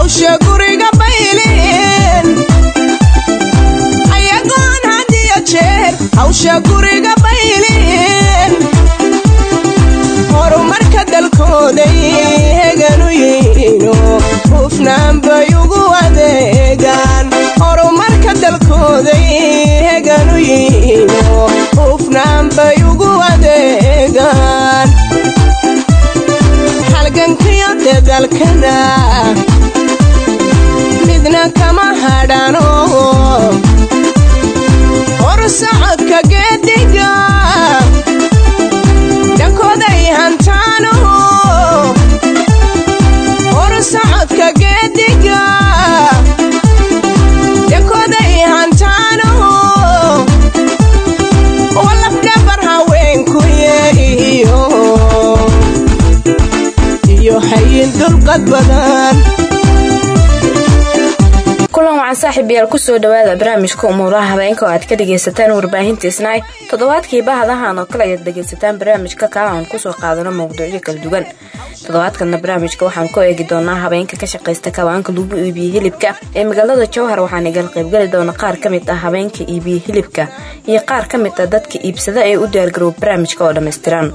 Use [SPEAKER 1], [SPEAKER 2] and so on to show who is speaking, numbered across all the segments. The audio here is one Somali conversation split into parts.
[SPEAKER 1] hawsha guriga baylin ayagoon hadiyo jeer hawsha guriga baylin horumarka dalkooda heganu yihiino hufnaan bay ugu adeegaan horumarka dalkooda heganu yihiino hufnaan bay ugu adeegaan halgankiyo dadalkana midna kama hadhano horsocodka geediga dhankooday hantaano horsocodka geediga dhankooday hantaano walafdhabar haweenkuye iyo hayin dulqad badan kulan wacan saaxiibayaal ku soo dhawaada barnaamijka umuuraha habeenka oo aad ka dhageysataan warbaahinta Isnaay toddobaadkii bahadahan oo kale aad dhageysataan barnaamijka aan ku soo qaadano mowduucyo kala duwan toddobaadkan barnaamijka waxaan ku eegi doonaa habeenka ka shaqeysta kawaanka lagu iibiyo hilibka ee magaalada Jowhar waxaan iga qayb gali doonaa qaar kamid ah habeenka iibiyo hilibka iyo qaar kamid ah dadka iibsada ee u diyaar garoob barnaamijka oo dhameystiran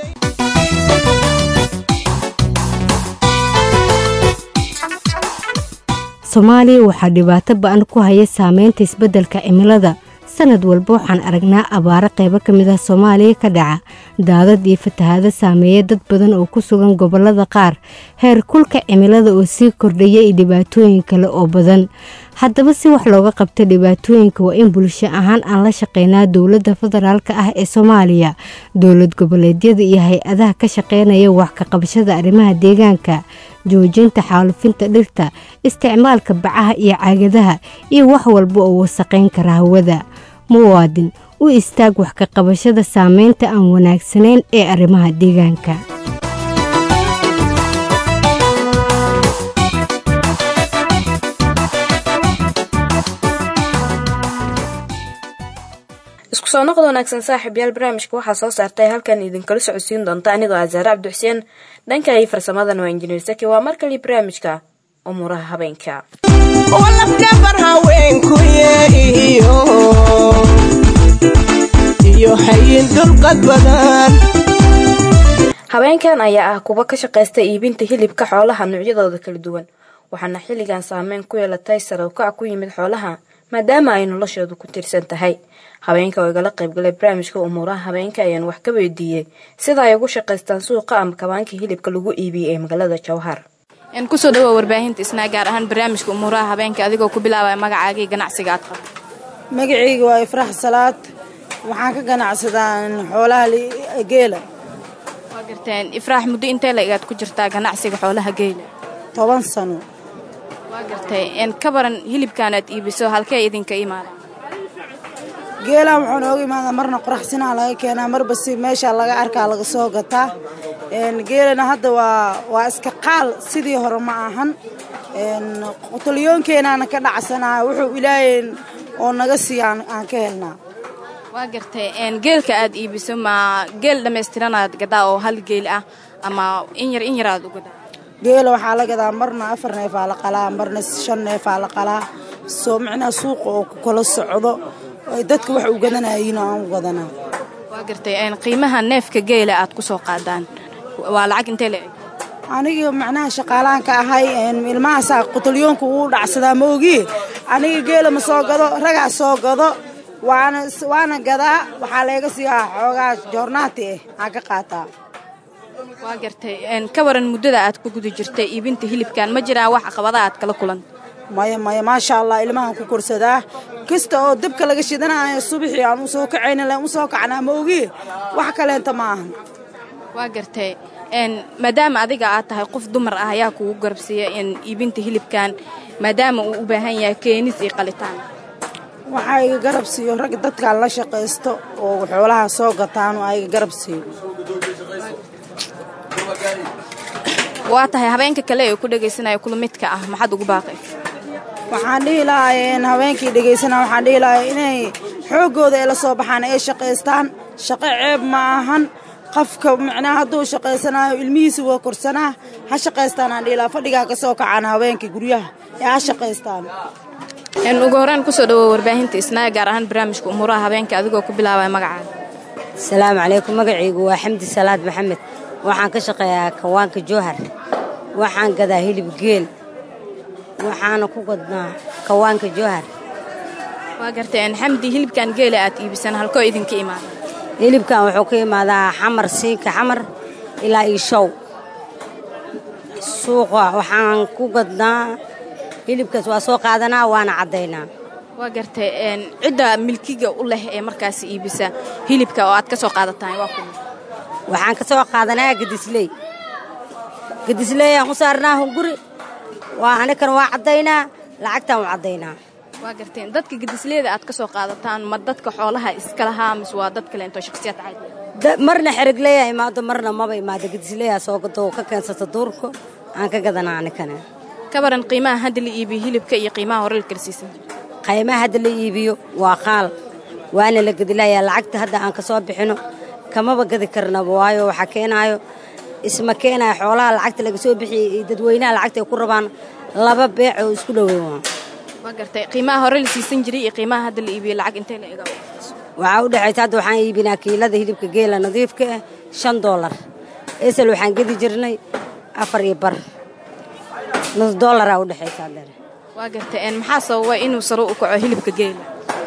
[SPEAKER 2] Soomaaliya waxa dhibaato ba'an ku haya saameynta isbeddelka cimilada sanad walba waxaan aragnaa abaaro qaybo kamid ah Soomaaliya ka dhaca daadad iyo fatahaado saameeya dad badan oo ku sugan gobolada qaar heer kulka cimilada oo sii kordhaya iyo dhibaatooyin kale oo badan haddaba si wax looga qabto dhibaatooyinka waa in bulsho ahaan aan la shaqeynaa dawladda federaalka ah ee Soomaaliya dawlad goboleedyada iyo hay'adaha ka shaqeynaya wax ka qabashada arrimaha deegaanka joojinta xaalufinta dhirta isticmaalka bacaha iyo caagadaha iyo wax walba oo wasaqeyn kara hawada muwaadin u istaag wax ka qabashada saameynta aan wanaagsanayn ee arrimaha deegaanka
[SPEAKER 1] isku soo noqdo wanaagsan saaxiibayaal barnaamijka waxa soo saartay halkan idin kala socodsiin doonta anigoo Azara Cabdi Xuseen dhanka ay farsamada waa injineer Saki waa markale barnaamijka umuuraha habeenka walafdhabar haweenku iyo hayin dulqad badan habeenkan ayaa ah kuwa ka shaqeysta iibinta hilibka xoolaha noocyadooda kala duwan waxaana xilligan saameyn ku yeelatay sare u kac ku yimid xoolaha maadaama ay noloshoodu ku tirsan tahay habeenka oo igala qayb galay barnaamijka umuuraha habeenka ayaan wax ka weydiiyay sida ay ugu shaqeystaan suuqa ama kawaanka hilibka lagu iibiyo ee magaalada Jowhar
[SPEAKER 3] in ku soo dhawaad warbaahinta Isnaay gaar ahaan barnaamijka umuuraha habeenka adigoo ku bilaabay magacaaga ganacsiga aad qabto
[SPEAKER 4] magacaygu waa Ifraax Salaad waxaan ka ganacsadaa xoolaha geela
[SPEAKER 3] waa garteen Ifraax muddo intee la igaad ku jirtaa ganacsiga xoolaha geela
[SPEAKER 4] 10 sano
[SPEAKER 3] waa gartay in kabaran hilibkan aad iibiso halkee idinka imaadaan
[SPEAKER 4] geela waxaan ugu imaadaa marna qoraxsina laga keenaa marba si meesha laga arkaa laga soo gataa geelana hadda waa iska qaal sidii hore ma ahan qotolyoonkeena ka dhacsanaa wuxuu ilaahay oo naga siiyaan aan ka helnaa
[SPEAKER 3] waa gartay geelka aad iibiso ma geel dhameystiran aad gadaa oo hal geel ah ama in yar aad u gadaa
[SPEAKER 4] geela waxaa la gadaa marna 4 neef la qalaa marna 5 neef la qalaa soo macna suuq oo ku kala socdo dadka wax u gadanayeen aan u gadanaa
[SPEAKER 3] waa gartay qiimaha neefka geela aad ku soo qaadaan waa lacag intee leeyahay
[SPEAKER 4] aniga macnaha shaqaalaan ka ahay ilmahaas qotolyoonku uu dhacsadaa ma ogi aniga geela ma soo gado raga soo gado waana gadaa waxa laga siiyaa xoogaa joornaati aan ka qaataa
[SPEAKER 3] waa gartay ka waran muddada aad ku guda jirtay iibinta hilibkan ma jiraan wax caqabada aad kala kulan
[SPEAKER 4] maya ma sha Allah ilmahan ku korsadaa kasta oo dibka laga shidanayo subaxii aan u soo kacayna la u soo kacnaa ma ogi wax kale inta ma ahan
[SPEAKER 3] waa gartay maadaama adiga aad tahay qof dumar ah ayaa kugu garabsiya in iibinta hilibkan maadaama uu u baahan yahay keenis iyo qalitaan
[SPEAKER 4] waxa ay garabsiyo rag dadka la shaqeysto oo xoolaha soo gataan oo ay garabsiyo
[SPEAKER 3] waa tahay habeenka kale ee ku dhageysanayo kulumidka ah maxad ugu baaqay
[SPEAKER 4] waxaan dhihi lahayn habeenkii dhageysana waxaan dhihi lahayn inay xoogooda ay la soo baxaan ay shaqeystaan shaqo ceeb ma ahan qofka macnaha hadduu shaqaysanayo ilmihiisa waa korsanaa ha shaqaystaan aan dhiilaa fadhigaa ka soo kacaan haweenka guryaha ee ha shaqaystaan
[SPEAKER 3] ugu horreyn kusoo dhawow warbaahinta isnaa gaar ahaan barnaamijka umuuraha habeenka adigoo ku bilaabaya magacaaga
[SPEAKER 5] asalaamu calaykum magacaygu waa xamdi salaad maxamed waxaan ka shaqeeyaa kawaanka jowhar waxaan gadaa hilib geel waxaana ku gadnaa kawaanka jowhar
[SPEAKER 3] waa garteen xamdi hilibkan geela aad iibisaan halkoo idinka imaada
[SPEAKER 5] hilibkan wuxuu ka imaadaa xamar siinka xamar ilaa iishow suuqa waxaan ku gadnaa hilibkaas waa soo qaadanaa waana caddaynaa
[SPEAKER 3] waa gartay cidda milkiga u leh ee markaas iibisa hilibka oo aad ka soo qaadataan waa kuma
[SPEAKER 5] waxaan ka soo qaadanaa gadisley aan u saarnaa hunguri waa anikan waa caddaynaa lacagtaan u caddaynaa
[SPEAKER 3] waa garteen dadka gadisleeda aad ka soo qaadataan ma dadka xoolaha iska lahaa mise waa dad kale intoo shakhsiyaad caadi
[SPEAKER 5] marna xerigleeyaa imaado marna maba imaado gadisleeyaa soo gado ka keensata duurka aan ka gadanaa anikana
[SPEAKER 3] ka baran qiimaha hadda la iibiyo hilibka iyo qiimaha hore la kala siisan
[SPEAKER 5] qiimaha hadda la iibiyo waa qaal waana la gadilayaa lacagta hadda aan ka soo bixino kamaba gadi karnaba waayo waxaa keenaayo isma keenaya xoolaha lacagta laga soo bixiyey iyo dadweynaha lacagta ay ku rabaan laba beec oo isku dhoweyn
[SPEAKER 3] waa gartay qiimaha hore la siisan jiray iyo qiimaha hadda la iibiyo lacag intee la eega
[SPEAKER 5] waxaa u dhaxaysa hadda waxaan iibinaa kiilada hilibka geela nadiifka ah $5 esel waxaan gadi jirnay $4 $9 u dhaxaysa hadda
[SPEAKER 3] waa gartay maxaa sababa inuu saro u kaco hilibka geela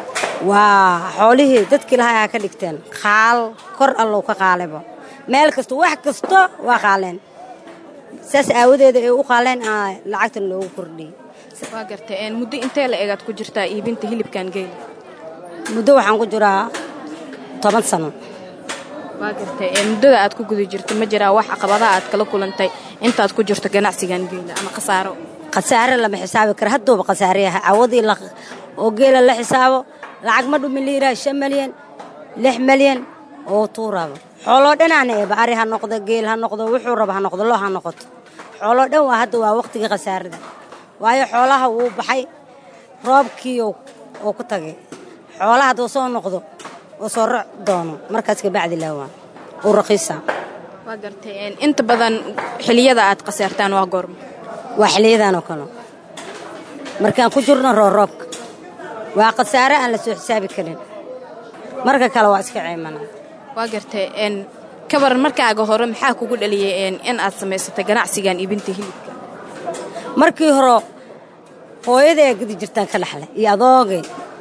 [SPEAKER 5] waa xoolihii dadkii lahaa ka dhigteen qaal kor allow ka qaalebo meel kasta wax kasta waa qaaleen saas aawadeeda ay u qaaleen lacagtan loogu kordhiyey
[SPEAKER 3] waa gartay muddo intee la eegaad ku jirtaa iibinta hilibkan geela
[SPEAKER 5] muddo waxaan ku jiraa 10 sano
[SPEAKER 3] waa gartay muddada aad ku guda jirto ma jiraa wax caqabadaha aad kala kulantay intaad ku jirto ganacsigan geela ama khasaaro
[SPEAKER 5] lama xisaabi karo haddooba khasaarayaha awadii oo geela la xisaabo lacag ma dhumin liiraa 5 milyan 6 milyan oo tuuraaba xoolo dhanaan ee baari ha noqdo geel ha noqdo wuxuu raba ha noqdo loo ha noqoto xoolo dhan waa hadda waa waqtiga khasaarada waayo xoolaha wuu baxay roobkii oo ku tagay xoolaha doo soo noqdo oo soo raac doono markaas ka bacdi laawaa oo raqiisa
[SPEAKER 3] waa gartay inta badan xiliyada aad qasaartaan waa goorma
[SPEAKER 5] waa xiliyadan oo kale markaan ku jirno roobka waa qasaare aan la soo xisaabi karin marka kale waa iska ceeymana
[SPEAKER 3] waa gartay ka baran markaaga hore maxaa kugu dhaliyay in aad samaysatay ganacsigan iibinta hilibka
[SPEAKER 5] markii hore hooyaday gadi jirtaan ka dhaxlay iyo adoogay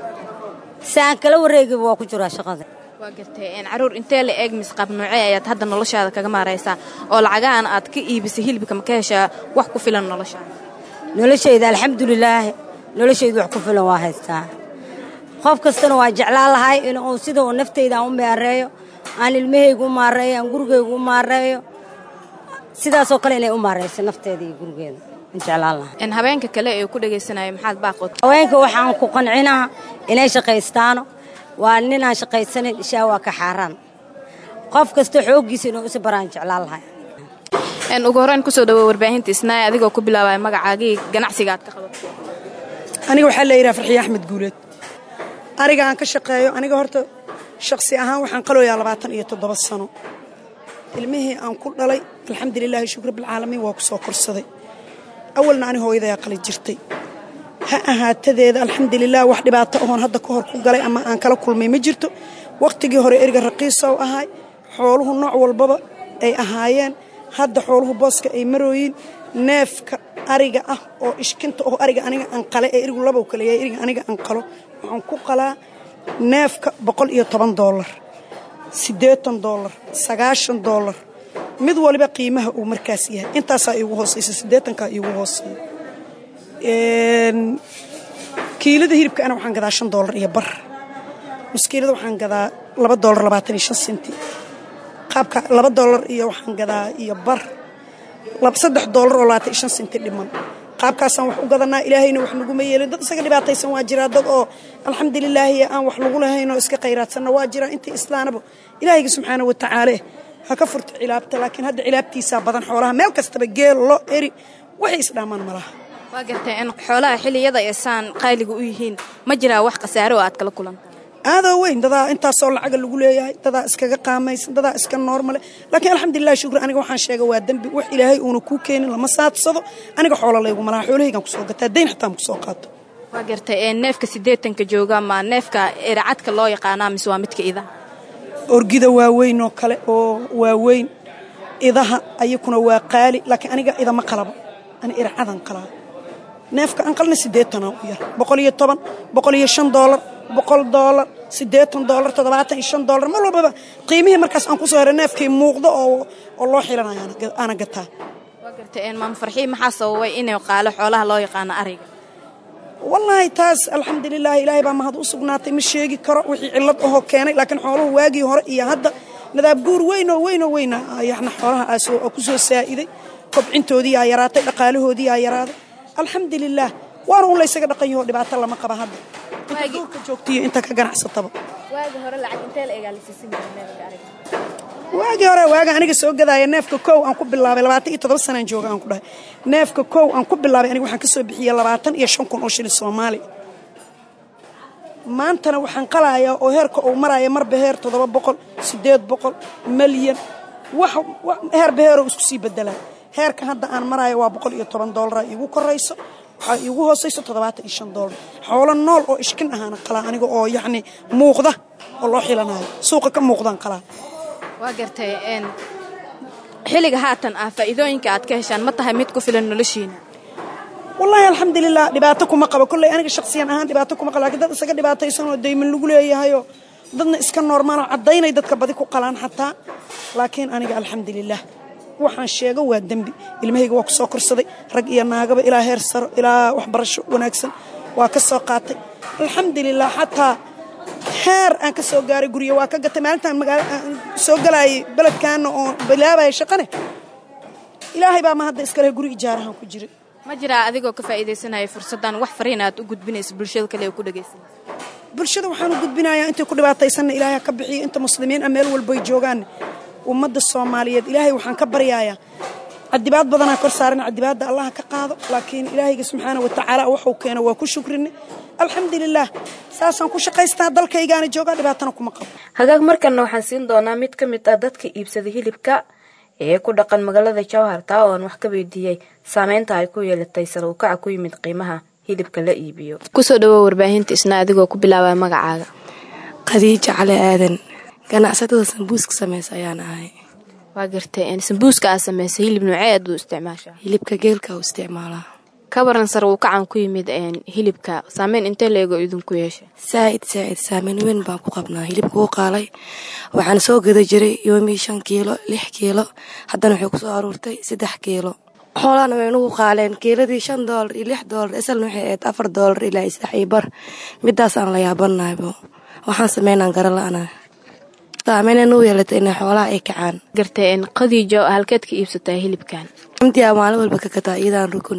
[SPEAKER 5] saan kala wareegay waa ku jiraa shaqada
[SPEAKER 3] waa gartay caruur intee la eeg misqab noocee ayaad hadda noloshaada kaga maaraysaa oo lacagahan aad ka iibisay hilibka ma ka heshaa wax ku filan
[SPEAKER 5] noloshayda alxamdulillaah noloshayda wax ku filan waa haystaa qof kastana waa jeclaan lahay inuu sida uu naftayda u maareeyo aan ilmahaygu u maareeyo aan gurigaygu u maareeyo sidaasoo kale inay u maareyso nafteeda iyo gurigeeda jeclaan lahay
[SPEAKER 3] habeenka kale ee ku dhageysanayo maxaad baaqood
[SPEAKER 5] haweenka waxaan ku qancinaa inay shaqaystaano waa ninaan shaqaysanin ishaa waa ka xaaraan qof kasta xooggiisa inuu is baraan jeclaan lahay
[SPEAKER 3] ugu horreyn kusoo dhawow warbaahinta isnaay adigoo ku bilaabaya magacaagii ganacsiga aad ka qabato
[SPEAKER 6] aniga waxaa la yidhaha farxiye axmed guuleed ariga aan ka shaqeeyo aniga horta shakhsi ahaan waxaan qalooyaa 27 sano ilmihii aan ku dhalay alxamdulilaahi shukr bilcaalamiin waa ku soo korsaday awalna ani hooyadaa qali jirtay ha ahaatadeeda alxamdulilah wax dhibaato ahoon hadda ka hor ku galay ama aan kala kulmay ma jirto waqtigii hore eriga raqiisa u ahay xooluhu nooc walbaba ay ahaayeen hadda xooluhu booska ay marooyin neefka ariga ah oo ishkinta oo ariga aniga aan qale ee erigu laba kale yahay eriga aniga aan qalo waxaan ku qalaa neefka $110 $80 $90 mid waliba qiimaha uu markaas yahay intaas ay ugu hooseyso 80 ka igu hooseeyo kiilada hilibka ana waxaan gadaa $5 iyo bar muskiilada waxaan gadaa $2.25 qaabka $2 iyo waxaan gadaa iyo bar $3.25 dhiman qaabkaasaan wax u gadanaa ilaahayna wax nagu ma yeelin dad isaga dhibaataysan waa jira dad oo alxamdulillaah aan wax lagu lahayn oo iska qayraadsan waa jira inta islaanaba ilaahayga subxaanahu wa ta'aala ha ka furto cilaabta laakiin hadda cilaabtiisa badan xoolaha meel kastaba geel lo eri waxay isdhaamaan malaha
[SPEAKER 3] waa gartay in xoolaha xiliyada aysan qaaliga u yihiin ma jiraa wax qasaaro aad kala kulantay
[SPEAKER 6] aadoo weyn dadaa intaasoo lacaga lagu leeyahay dadaa iskaga qaamaysan dadaa iska noormale laakiin alxamdulilah shukri aniga waxaan sheega waa dembi wax ilaahay uuna kuu keenin lama saadsado aniga xoola laygu malaha xoolahaygaan kusoo gataa dayn xataa ma kusoo qaato
[SPEAKER 3] waa gartay neefka 80ka jooga ma neefka iracadka loo yaqaanaa mise waa midka idaha
[SPEAKER 6] orgida waaweyn oo kale oo waaweyn idaha ayakuna waa qaali laakiin aniga idama qalabo ani iracadan qalaa neefka aan qalna 80 u yar $110 $105 $100 $80 $75 ma walbaba qiimihii markaas aan ku soo heray neefkii muuqdo oo loo xilanaya ana gataa
[SPEAKER 3] waa gartay maam farxii maxaa sababay inay qaalo xoolaha loo yaqaan ariga
[SPEAKER 6] wallahi taas alxamdulilah ilaahay baa mahad u sugnaatay ma sheegi karo wixii cilad ahoo keenay laakiin xooluhu waagii hore iyo hadda nadaab guur weyn yaxna xoolaha oo ku soo saa'iday kobcintoodii aa yaraatay dhaqaalahoodii aa yaraaday alxamdulilah waana un laysaga dhaqan yaho dhibaato lama qaba hadda inta duurka joogtiyo inta ka ganacsataba
[SPEAKER 3] waagii hore lacag intee la eegaalisiisin neefka ariga
[SPEAKER 6] waaga aniga soo gadaaya neefka kow aan ku bilaabay 27 sanaan jooga aan ku dhahay neefka kow aan ku bilaabay aniga waxaan ka soo bixiyay 25,000 oo shilin Soomaali maantana waxaan qalayaa oo heerka uu maraya marba heer 700 800 milyan wax heer beero isku sii bedelay heerka hadda aan marayo waa $110 igu korayso waxa igu hoosayso $75 xoolo nool oo ishkin ahaana qala aniga oo yacni muuqda oo loo xilanayo suuqa ka muuqdan qala
[SPEAKER 3] waa gartay xilliga haatan faa'iidooyinka aad ka heshaan ma tahay mid ku filan noloshiina
[SPEAKER 6] wallahi alxamdulilah dhibaato kuma qabo kullay aniga shakhsiyan ahaan dhibaato kuma qabo laakiin dad isaga dhibaataysan oo deyman lagu leeyahay oo dadna iska normaal oo cadaynay dadka badi ku qalaan xataa laakiin aniga alxamdulilah waxaan sheego waa dambi ilmahayga waa ku soo korsaday rag iyo naagaba ilaa heer saro ilaa waxbarasho wanaagsan waa ka soo qaatay alxamdulilah xataa heer aan ka soo gaaray guriga waa ka gatay maalintaan magaalada soo galay beledkaana oo bilaabay shaqane ilaahay baa ma hadda iska leh guri ijaarahan ku jiray
[SPEAKER 3] ma jira adigoo ka faa'iideysanaya fursadan wax fariin aad u gudbinayso bulshada kale oo ku dhageysanayso
[SPEAKER 6] bulshada waxaan u gudbinayaa inta ku dhibaataysan ilaahay ka bixiyo inta muslimiin meel walba ay joogaan ummadda Soomaaliyeed ilaahay waxaan ka baryayaa cadibaad badan kor saaran cadibaadda Allah ka qaado laakiin ilaahay subhanahu wa ta'ala wuxuu keenay waa ku shukrinay alxamdulilah saasan ku shaqaystaa dalkaygaana jooga dhibaatana kuma qabo
[SPEAKER 1] hagaag markan waxaan siin doonaa mid ka mid ah dadka iibsada hilibka ee ku dhaqan magaalada Jowhar taa oo wax ka weydiiyay saameynta ay ku yeelatay sare u kaca ku yimid qiimaha hilibka la iibiyo
[SPEAKER 3] ku soo dhawo warbaahinta isna adigoo ku bilaabay magacaaga
[SPEAKER 7] Khadiija Cali Aadan ganacsatada sambuuska sameeyay ayaan ahay
[SPEAKER 3] waa gartay in sambuuska aad sameeyay hilib noocee aad u isticmaashaa
[SPEAKER 7] hilibka geelka u isticmaalaa
[SPEAKER 3] ka waran sare u kacan ku yimid hilibka saameyn intee leego idinku yeeshay
[SPEAKER 7] saaid saameyn weyn baan ku qabnaa hilibka uu qaalay waxaan soo gada jiray yoomi 5 kiilo 6 kiilo haddana wuxuu ku soo aruurtay 3 kiilo xoolaana way nagu qaaleen kiiladii $5 iyo $6 isla waxay ahayd $4 ilaa $1 midaas aan la yaabanahay waxaan sameynaa garalaana saameyn uu yeelatay in xoolaha ay kacaan
[SPEAKER 3] gartay in Khadiijo halkeed ka iibsatay hilibkan
[SPEAKER 7] intii maalin walba ka gataa iyadaan rukun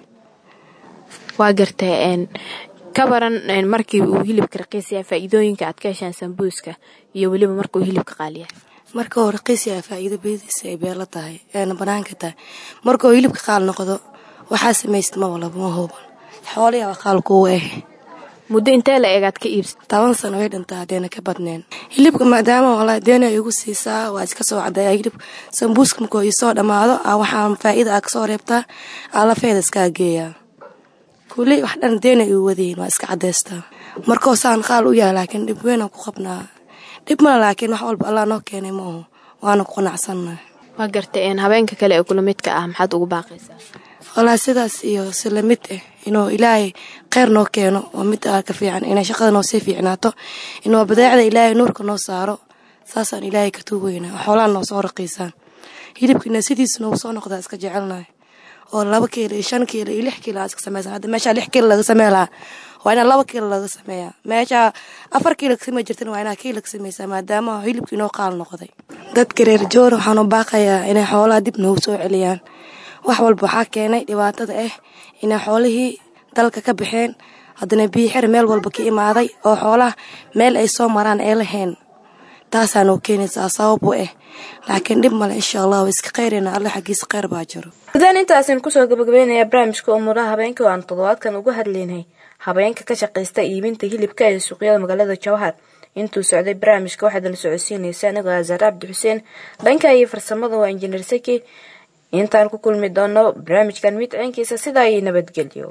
[SPEAKER 3] waa gartay ka waran markii uu hilibka raqiis yahay faa'iidooyinka aad ka heshaan sambuuska iyo waliba markuu hilibka qaaliya
[SPEAKER 7] marka uu raqiis yahay faa'iido beediisa ay beela tahay banaanka tahay marka uu hilibka qaal noqdo waxa sameeyst ma walba ma huban xoolaha waa qaal ku
[SPEAKER 3] muddo intee la eegaad ka iibsatay
[SPEAKER 7] 10 sano way dhantaa hadeena ka badneen hilibka maadaama walaal deena igu siisaa waa iska soo caday hilib sambuuska markuu soo dhamaado waxaan faa'iido ka soo reebtaa ala feed iska geeyaa kulli wax dhan deena igu wadeen waa iska cadeystaa markoo saan qaal u yahay laakiin dib weyn ku qabnaa dib ma laakiin wax walba Allah noo keenay ma waana ku qanacsanaa
[SPEAKER 3] waa gartay habeenka kale ee kulamidka maxaad ugu baaqaysaa
[SPEAKER 7] wala sidaas iyo salamid inuu ilaahay khayr noo keeno oo mid ka fiican inay shaqada noo sii fiicnaato inuu badeecada ilaahay nuurka noo saaro saasaan ilaahay ka tuugayna xoolaha noo soo raqiisaan hilibkina sidiisna uu soo noqdaa iska jecelnahay oo 2 kiilo 5 kiilo 6 kiilo iska sameeyay hadda meesha 6 kiilo laga sameeyaa waa ina 2 kiilo laga sameeyaa meesha 4 kiilo ka sameey jirtana waa ina kiilo ka sameeysaa maadaama hilibkii noo qaal noqday dadka reer Joor waxaan u baaqayaa inay xoolaha dib noo soo celiyaan wax walba waxa keenay dhibaatada in xoolihii dalka ka baxeen haddana biixir meel walba ka imaaday oo xoolaha meel ay soo maraan ay lahayn taasaan oo keenaysa sabab u laakiin dib male insha Allah iska qeyrina Allah xaqiis qeyr baa jiro
[SPEAKER 1] sidaan intaasin ku soo gabagabeynaya barnaamijka umuraha habeenka oo aan toddobaadkan uga hadlaynay habeenka ka shaqeysta iibinta hilibka ee suuqyada magaalada Jowhar intuu socday barnaamijka waxaad la socodsiinaysaa anigoo Azar Abdi Xuseen dhanka iyo farsamada waa injineer Saki intaan ku kulmi doono barnaamijkan mid ciinkiisa sida ay nabadgelyo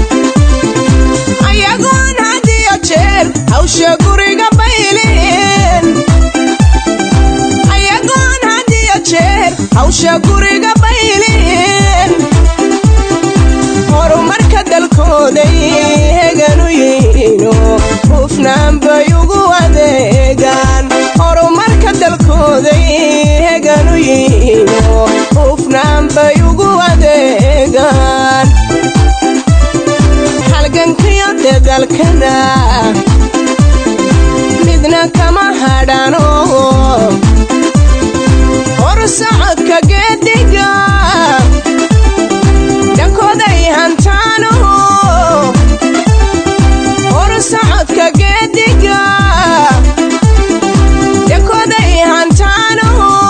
[SPEAKER 8] ayagoon hadiyo jeer hawsha guriga bayleen ayagoon hadiyo jeer hawsha guriga bayleen horumarka dalkooda heganu yihiino hufnaan bay ugu adeegaan horumarka dalkooda heganu yihiino hufnaan bay ugu adeegaan halgankiyo dadalkana midna kama hadhano horsocodka geediga dhankooday hantaano horsocodka geediga dhankooday hantaano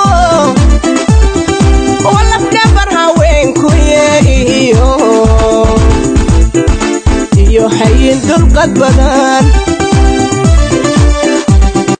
[SPEAKER 8] walafdhabar haweenku iyo hayin dulqad badan